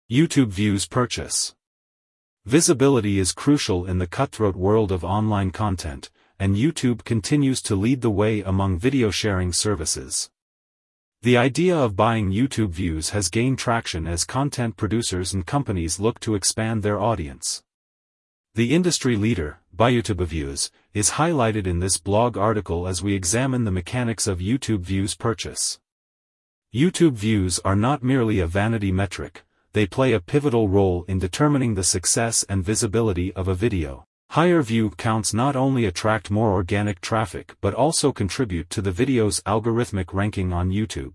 YouTube views purchase. Visibility is crucial in the cutthroat world of online content, and YouTube continues to lead the way among video sharing services. The idea of buying YouTube views has gained traction as content producers and companies look to expand their audience. The industry leader, BuyYouTube Views, is highlighted in this blog article as we examine the mechanics of YouTube views purchase. YouTube views are not merely a vanity metric, they play a pivotal role in determining the success and visibility of a video. Higher view counts not only attract more organic traffic but also contribute to the video's algorithmic ranking on YouTube.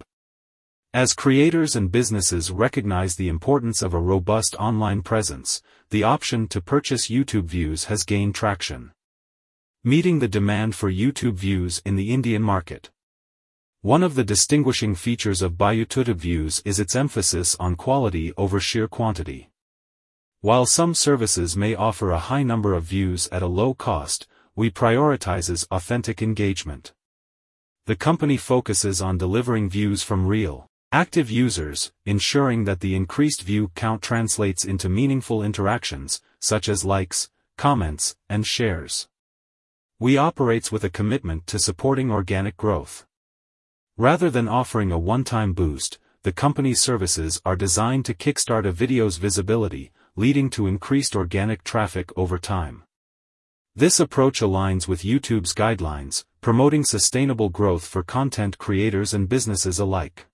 As creators and businesses recognize the importance of a robust online presence, the option to purchase YouTube views has gained traction, meeting the demand for YouTube views in the Indian market. One of the distinguishing features of BuyYouTube Views is its emphasis on quality over sheer quantity. While some services may offer a high number of views at a low cost, we prioritize authentic engagement. The company focuses on delivering views from real, active users, ensuring that the increased view count translates into meaningful interactions, such as likes, comments, and shares. We operate with a commitment to supporting organic growth. Rather than offering a one-time boost, the company's services are designed to kickstart a video's visibility, leading to increased organic traffic over time. This approach aligns with YouTube's guidelines, promoting sustainable growth for content creators and businesses alike.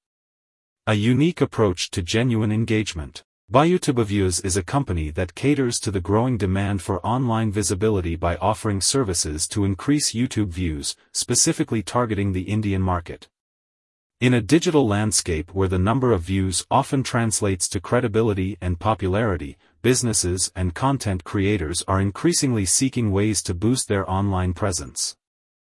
A unique approach to genuine engagement. BuyYouTube Views is a company that caters to the growing demand for online visibility by offering services to increase YouTube views, specifically targeting the Indian market. In a digital landscape where the number of views often translates to credibility and popularity, businesses and content creators are increasingly seeking ways to boost their online presence.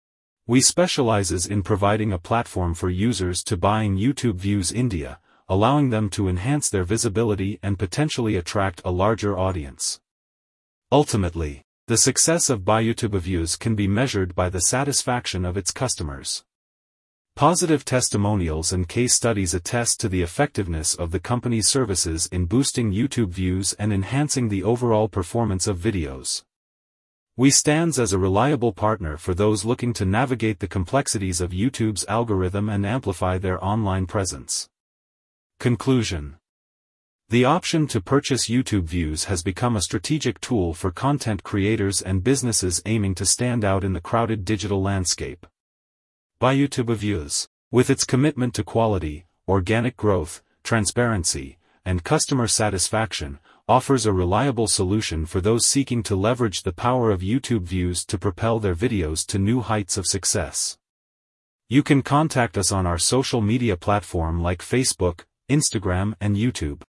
We specialize in providing a platform for users to buying YouTube views India, allowing them to enhance their visibility and potentially attract a larger audience. Ultimately, the success of BuyYouTube Views can be measured by the satisfaction of its customers. Positive testimonials and case studies attest to the effectiveness of the company's services in boosting YouTube views and enhancing the overall performance of videos. We stand as a reliable partner for those looking to navigate the complexities of YouTube's algorithm and amplify their online presence. Conclusion. The option to purchase YouTube views has become a strategic tool for content creators and businesses aiming to stand out in the crowded digital landscape. BuyYouTube Views, with its commitment to quality, organic growth, transparency, and customer satisfaction, offers a reliable solution for those seeking to leverage the power of YouTube views to propel their videos to new heights of success. You can contact us on our social media platform like Facebook, Instagram, and YouTube.